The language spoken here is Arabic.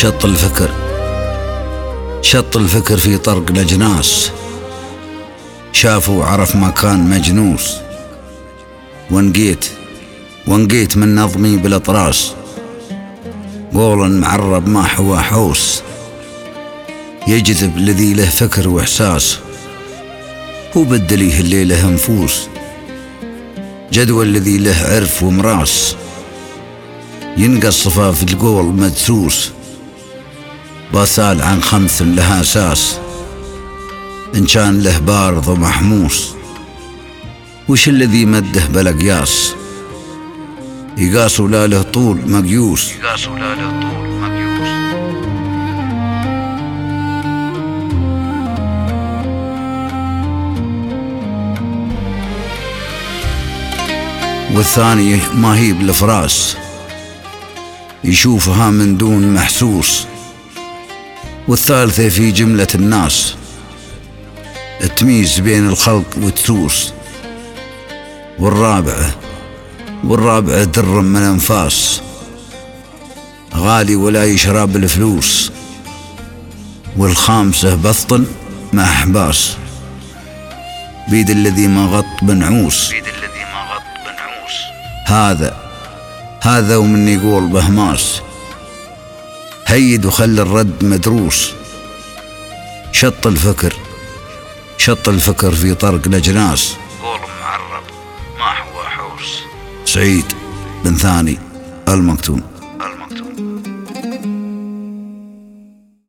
شط الفكر، شط الفكر في طرق الأجناس، شاف وعرف ما كان مجنوس. ونقيت من نظمي بالأطراس، قولا معرب ما حوى حوس، يجذب الذي له فكر وإحساس، هو بدليه اللي له نفوس. جدول الذي له عرف ومراس، ينقص صفاف القول مدسوس، باثال عن خمس لها أساس، إن كان له بارض ومحموس. وش الذي مده بلا قياس، يقاس ولا له طول مقيوس. والثاني ما هي بالفراس، يشوفها من دون محسوس. والثالثة في جملة الناس، التمييز بين الخلق والتروس. والرابعة در من أنفاس، غالي ولا يشرى بالفلوس. والخامسة بسط مع أحباس، بيد الذي ما غط بنعوس. هذا ومن يقول بهماس، هيد وخلي الرد مدروس. شط الفكر في طرق الأجناس، قول معرب ما هو حوس. سعيد بن ثاني المكتوم.